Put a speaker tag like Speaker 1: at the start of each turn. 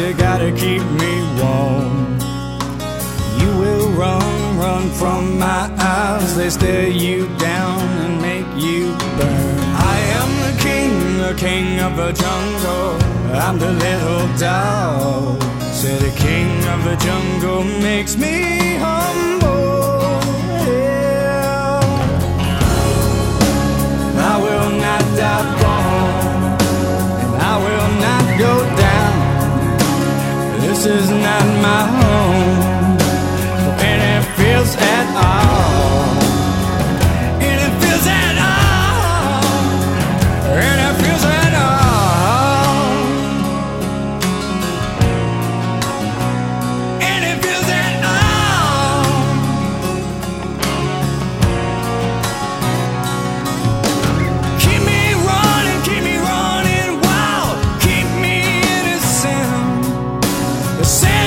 Speaker 1: you gotta keep me warm. You will run from my eyes. They stare you down and make you burn. I am the king of the jungle. I'm the little dog. Say the king of the jungle makes me humble. Yeah. I will not die born, and I will not go down. This is not my home, and it feels at all. And it feels at all. And it feels at all. And it feels at all. Keep me running wild. Keep me innocent. The